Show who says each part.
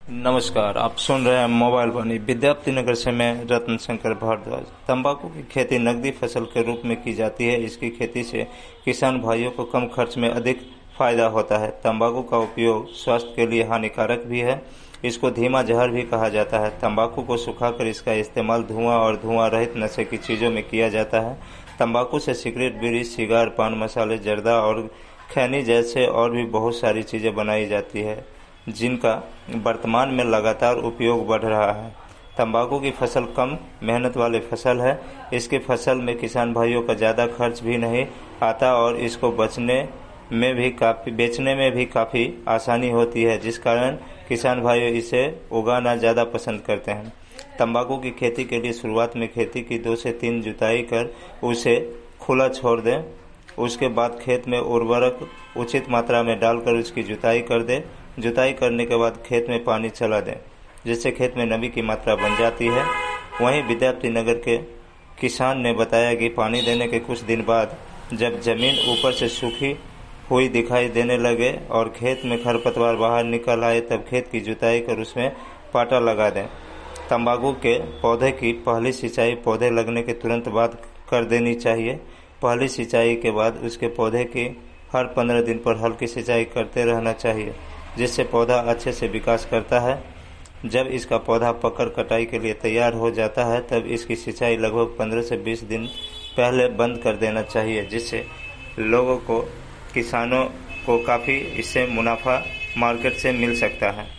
Speaker 1: नमस्कार, आप सुन रहे हैं मोबाइल वाणी। विद्यार्थी नगर से मैं रत्न शंकर भारद्वाज। तंबाकू की खेती नकदी फसल के रूप में की जाती है। इसकी खेती से किसान भाइयों को कम खर्च में अधिक फायदा होता है। तंबाकू का उपयोग स्वास्थ्य के लिए हानिकारक भी है। इसको धीमा जहर भी कहा जाता है। तंबाकू को सुखाकर इसका इस्तेमाल धुआं और धुआं रहित नशे की चीज़ों में किया जाता है। तंबाकू से सिगरेट, बीड़ी, सिगार, पान मसाले, जर्दा और खैनी जैसे और भी बहुत सारी चीज़ें बनाई जाती है, जिनका वर्तमान में लगातार उपयोग बढ़ रहा है। तंबाकू की फसल कम मेहनत वाली फसल है। इसकी फसल में किसान भाइयों का ज़्यादा खर्च भी नहीं आता और इसको बेचने में भी काफ़ी आसानी होती है, जिस कारण किसान भाइयों इसे उगाना ज़्यादा पसंद करते हैं। तंबाकू की खेती के लिए शुरुआत में खेती की 2 से 3 जुताई कर उसे खुला छोड़ दें। उसके बाद खेत में उर्वरक उचित मात्रा में डालकर उसकी जुताई कर दें। जुताई करने के बाद खेत में पानी चला दें, जिससे खेत में नमी की मात्रा बन जाती है। वहीं विद्यार्थी नगर के किसान ने बताया कि पानी देने के कुछ दिन बाद जब जमीन ऊपर से सूखी हुई दिखाई देने लगे और खेत में खरपतवार बाहर निकल आए, तब खेत की जुताई कर उसमें पाटा लगा दें। तंबाकू के पौधे की पहली सिंचाई पौधे लगने के तुरंत बाद कर देनी चाहिए। पहली सिंचाई के बाद उसके पौधे की हर 15 दिन पर हल्की सिंचाई करते रहना चाहिए, जिससे पौधा अच्छे से विकास करता है। जब इसका पौधा पककर कटाई के लिए तैयार हो जाता है, तब इसकी सिंचाई लगभग 15 से 20 दिन पहले बंद कर देना चाहिए, जिससे किसानों को काफ़ी इससे मुनाफा मार्केट से मिल सकता है।